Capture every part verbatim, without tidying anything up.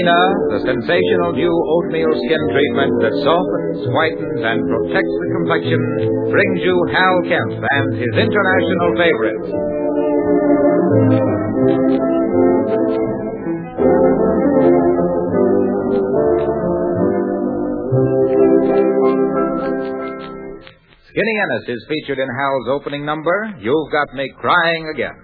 Purina, the sensational new oatmeal skin treatment that softens, whitens, and protects the complexion, brings you Hal Kemp and his international favorite. Skinny Ennis is featured in Hal's opening number, You've Got Me Crying Again.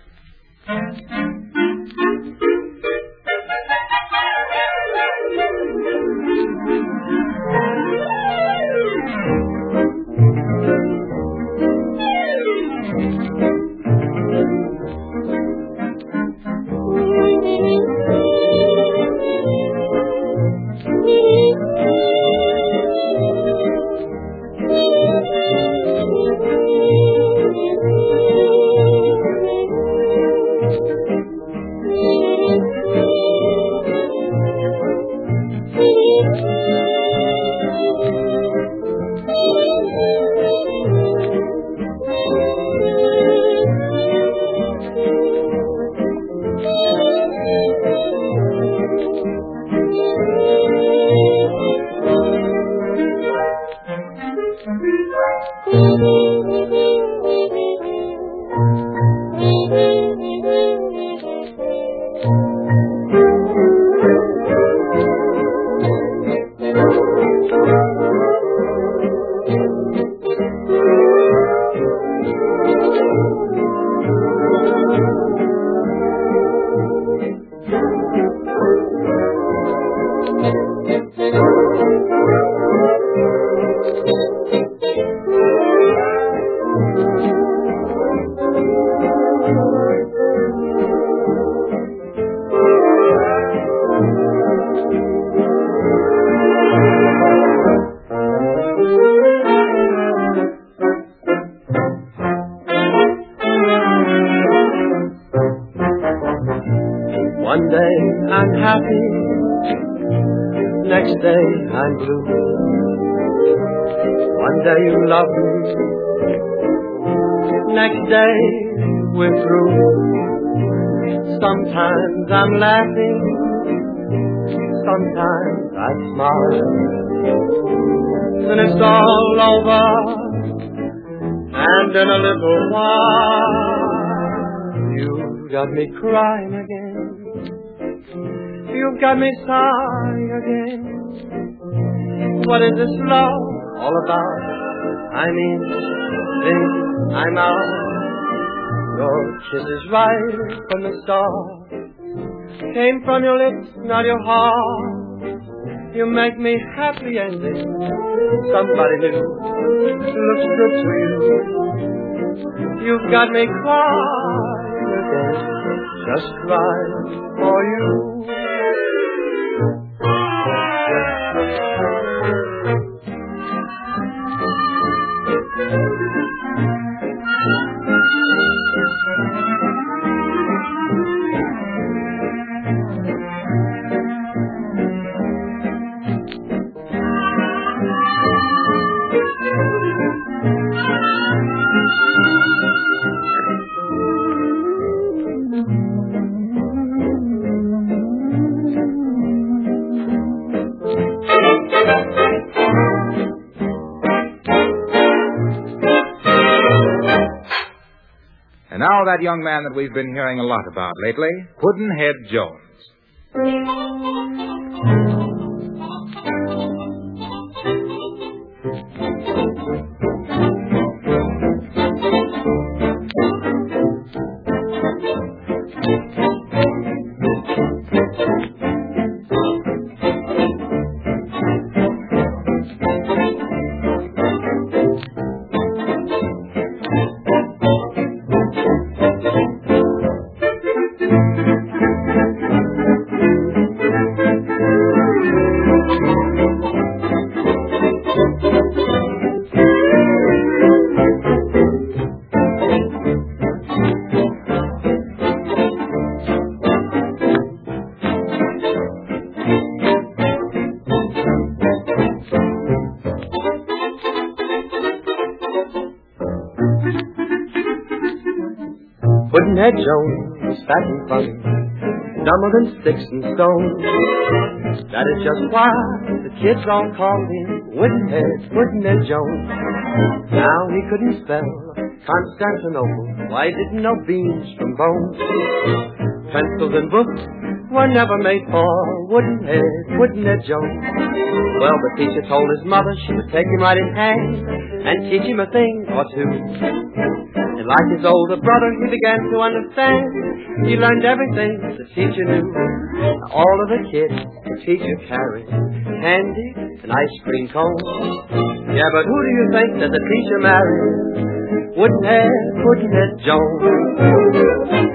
One day I'm happy, next day I'm blue. One day you love me, next day we're through. Sometimes I'm laughing, sometimes I smile. Then it's all over, and in a little while you got me crying again. You've got me sighing again. What is this love all about? I mean, think I'm out. Your kisses right from the start came from your lips, not your heart. You make me happy ending. Somebody new looks good to you. You've got me crying again, just crying for you. And now that young man that we've been hearing a lot about lately, Pudd'nhead Jones. Pudd'nhead Jones sat in front dumber than sticks and stones. That is just why the kids all called him Woodenhead, Woodenhead Jones. Now he couldn't spell Constantinople, why he didn't know beans from bones. Pencils and books were never made for Woodenhead, Woodenhead Jones. Well, the teacher told his mother she would take him right in hand and teach him a thing or two. And like his older brother, he began to understand. He learned everything the teacher knew. All of the kids the teacher carried candy and ice cream cones. Yeah, but who do you think that the teacher married? Woodenhead, Woodenhead Jones.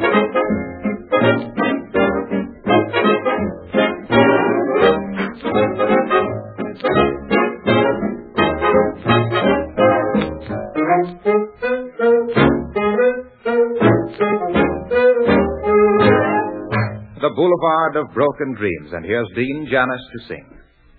The Boulevard of Broken Dreams, and here's Dean Janis to sing.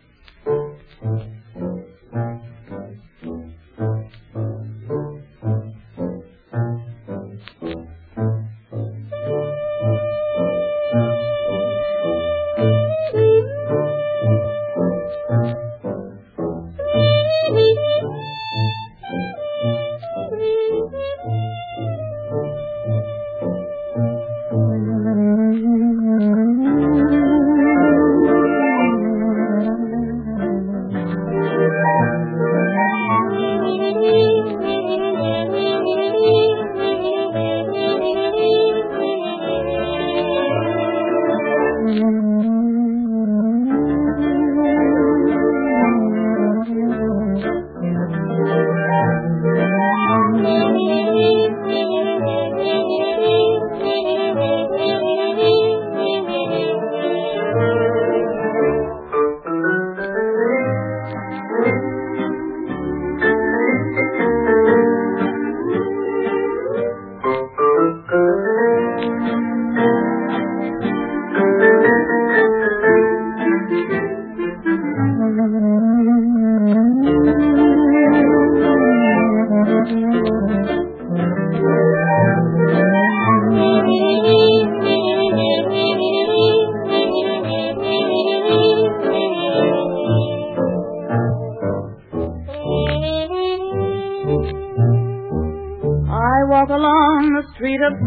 walk along the street of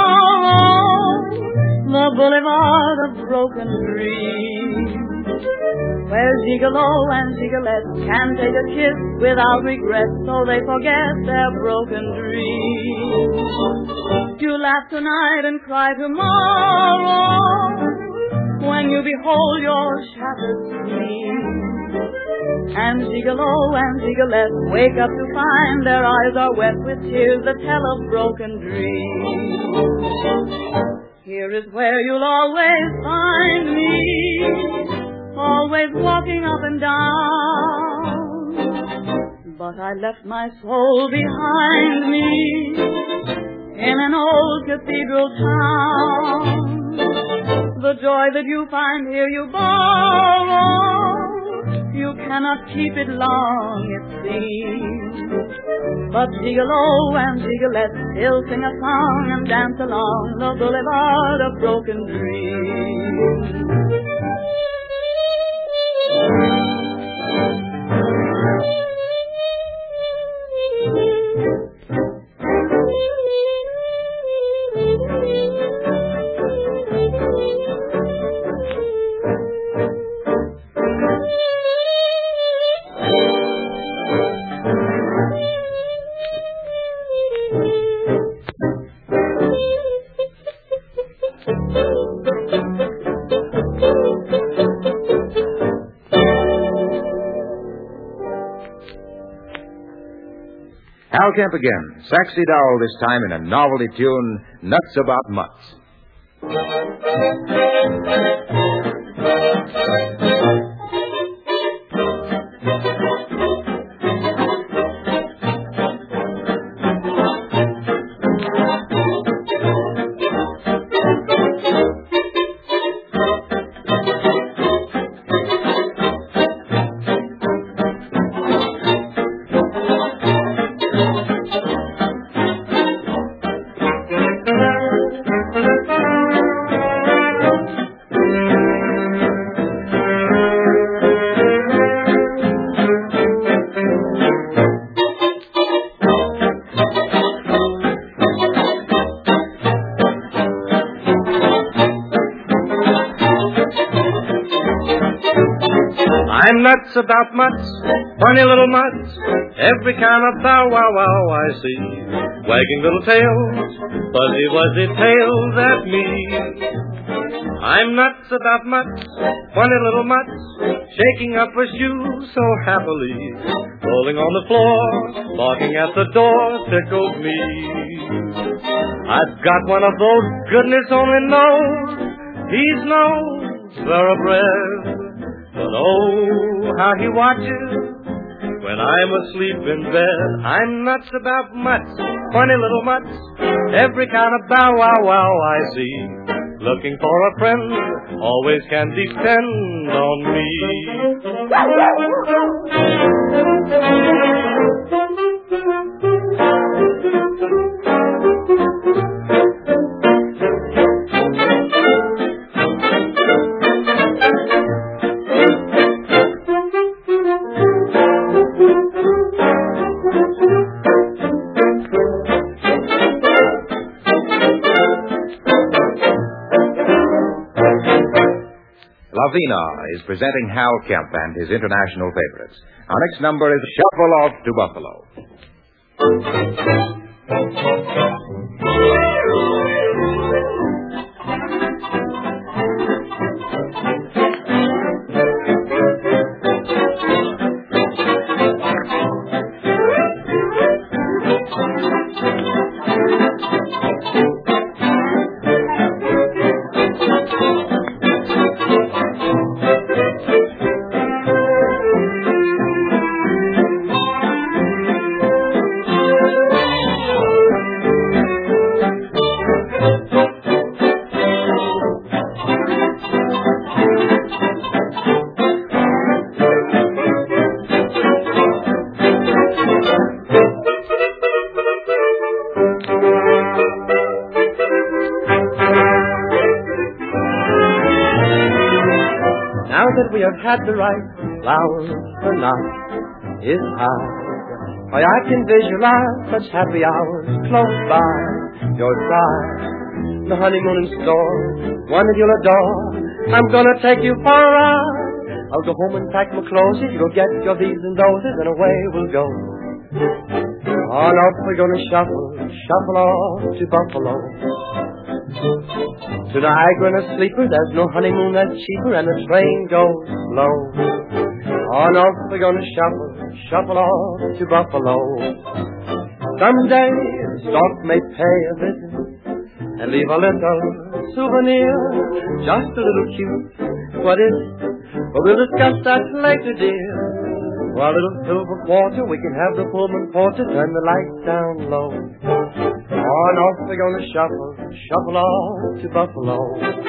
sorrow, the boulevard of broken dreams, where Gigolo and Gigolette can take a kiss without regret, so they forget their broken dreams. You laugh tonight and cry tomorrow when you behold your shattered dreams. And Gigolo and Gigolette wake up to find their eyes are wet with tears that tell of broken dreams. Here is where you'll always find me, always walking up and down. But I left my soul behind me in an old cathedral town. The joy that you find here you borrow, you cannot keep it long, it seems. But Gigolo and Gigolette still sing a song and dance along the boulevard of broken dreams. Al Kemp again, Sexy Doll, this time in a novelty tune, Nuts About Mutts. I'm nuts about mutts, funny little mutts, every kind of bow wow wow I see. Wagging little tails, fuzzy wuzzy tails at me. I'm nuts about mutts, funny little mutts, shaking up a shoe so happily. Rolling on the floor, barking at the door, tickled me. I've got one of those goodness only knows, he's no thoroughbred. But oh, how he watches when I'm asleep in bed. I'm nuts about mutts, funny little mutts, every kind of bow wow wow I see. Looking for a friend, always can depend on me. Lavina is presenting Hal Kemp and his international favorites. Our next number is Shuffle Off to Buffalo. Now that we have had the right flowers, the night is high. Why, I can visualize such happy hours close by your side. The honeymoon in store, one that you'll adore. I'm gonna take you for a ride. I'll go home and pack my clothes. You'll get your these and those, and away we'll go. On off we're gonna shuffle, shuffle off to Buffalo. To Niagara in a sleeper, there's no honeymoon that's cheaper, and the train goes slow. On off we're gonna shuffle, shuffle off to Buffalo. Someday Stork may pay a visit and leave a little souvenir, just a little cute. What is it? But we'll discuss that later, dear. For a little silver quarter, we can have the Pullman porter turn the lights down low. On off we're gonna shuffle, shuffle off to Buffalo.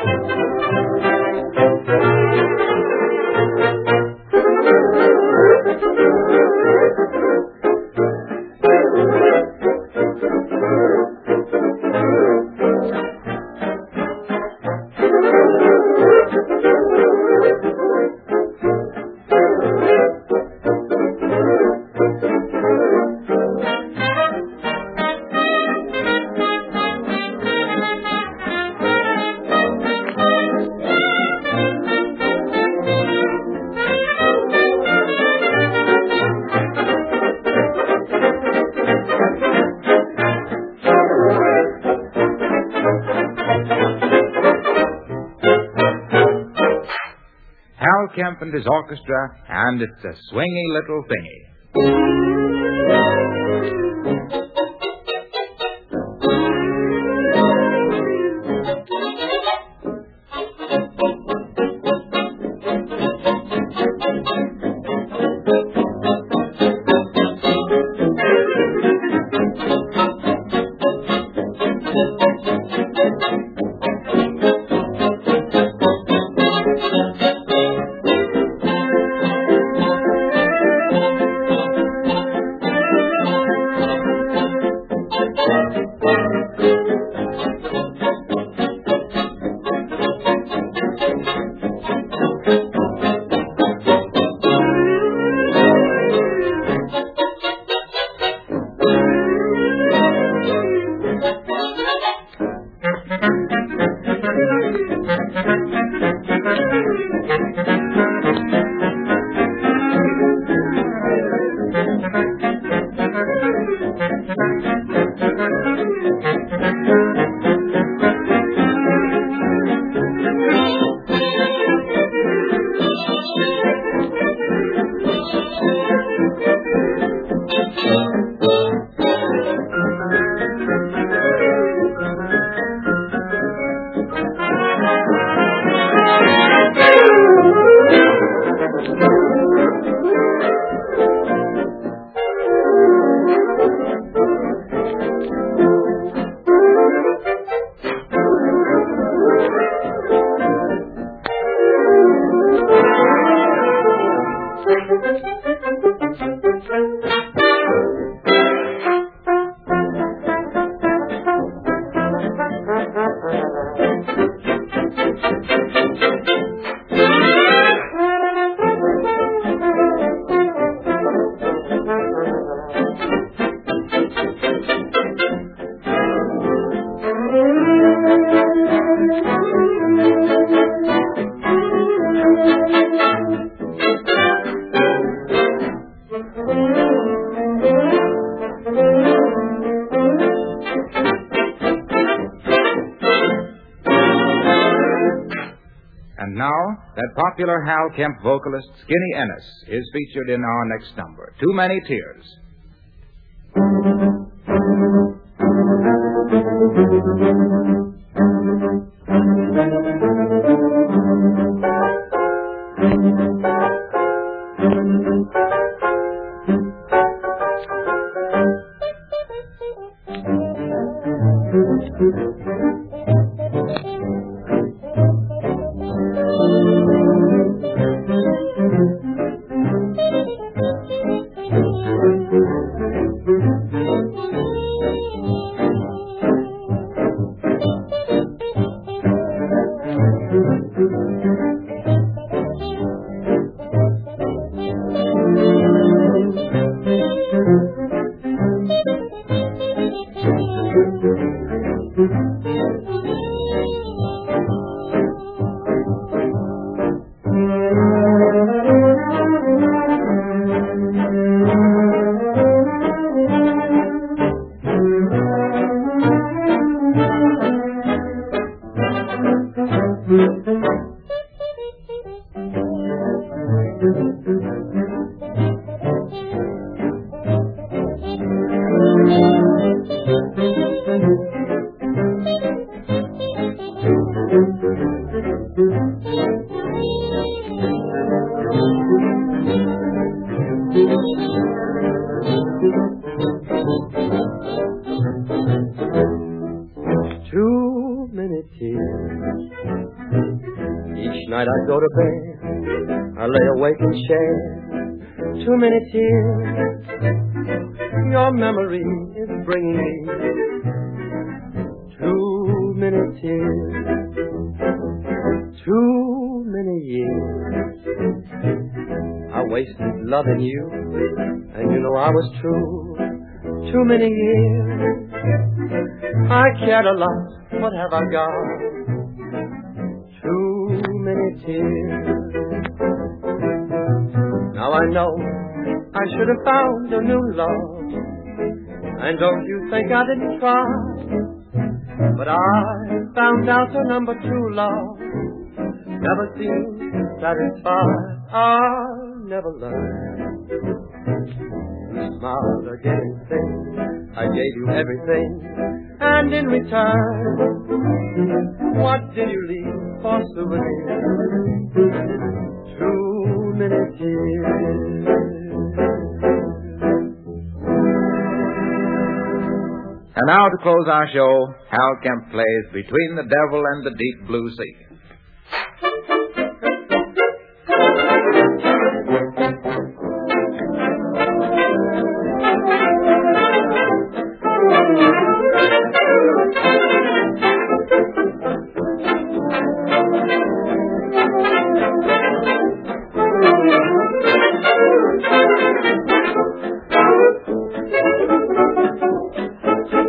Hal Kemp and his orchestra, and it's a swingy little thingy. And now, that popular Hal Kemp vocalist, Skinny Ennis, is featured in our next number, Too Many Tears. Too many tears. Each night I go to bed, I lay awake and share. Too many tears. Your memory is bringing me too many tears. Too many years I wasted loving you, and you know I was true. Too many years I cared a lot, what have I got? Too many tears. Now I know I should have found a new love, and don't you think I didn't try? But I found out the number two love never seems satisfied. I'll never learn. You smiled again, saying I gave you everything, and in return, what did you leave for souvenirs? Too many tears. And now to close our show, Hal Kemp plays Between the Devil and the Deep Blue Sea.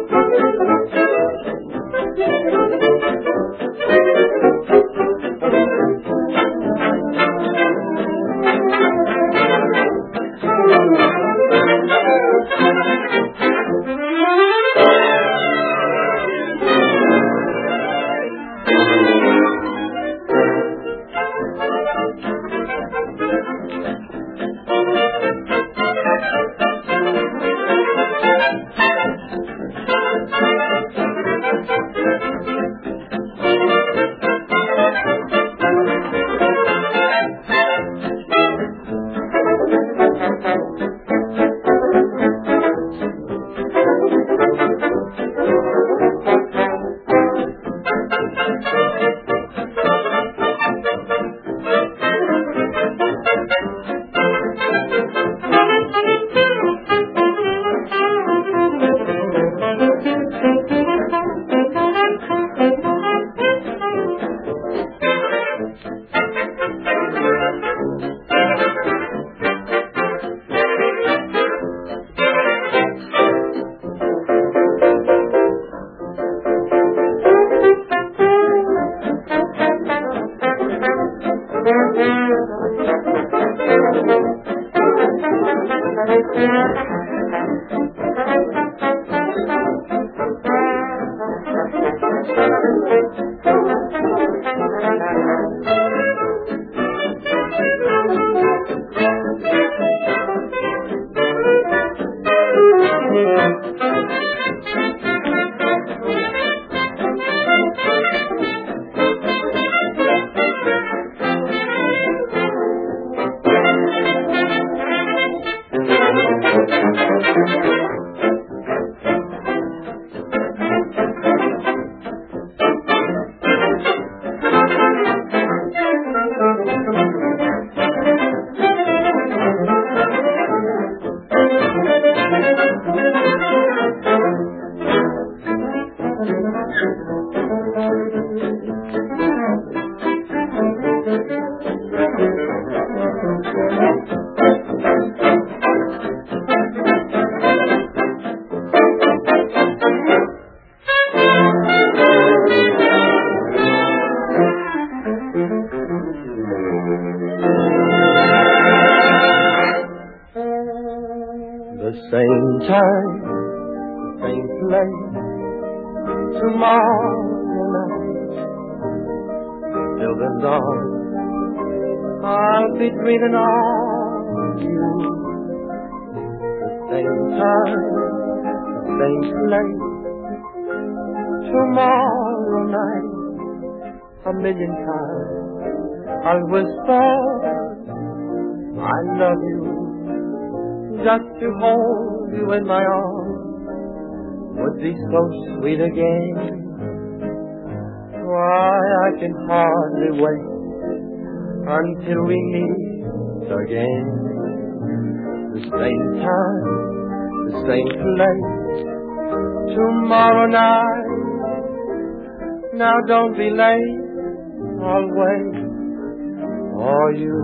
Thank you. The same time, same place, tomorrow night. Till the dawn, I'll be dreaming of you. The same time, same place, tomorrow night. A million times I'll whisper, I love you. Just to hold you in my arms would be so sweet again. Why, I can hardly wait until we meet again. The same time, the same place, tomorrow night. Now don't be late, I'll wait for you.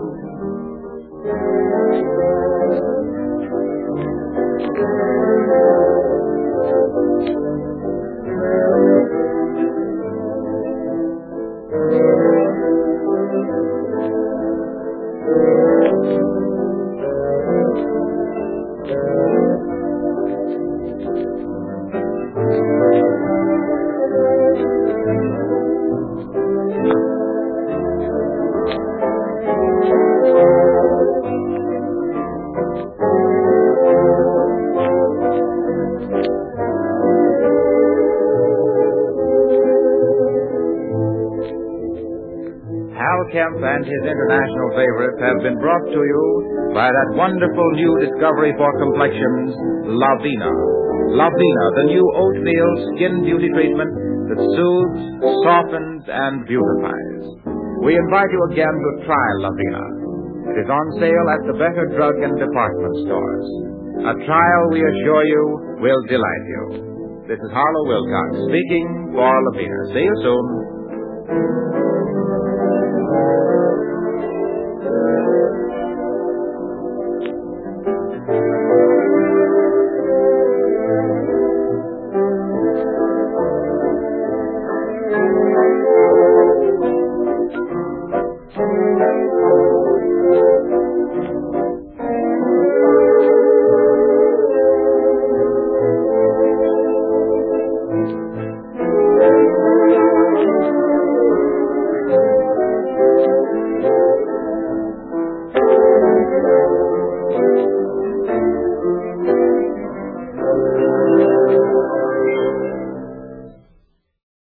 Hal Kemp and his international favorites have been brought to you by that wonderful new discovery for complexions, Lavina. Lavina, the new oatmeal skin beauty treatment that soothes, softens, and beautifies. We invite you again to try Lavina. It is on sale at the better drug and department stores. A trial, we assure you, will delight you. This is Harlow Wilcox speaking for Lavina. See you soon.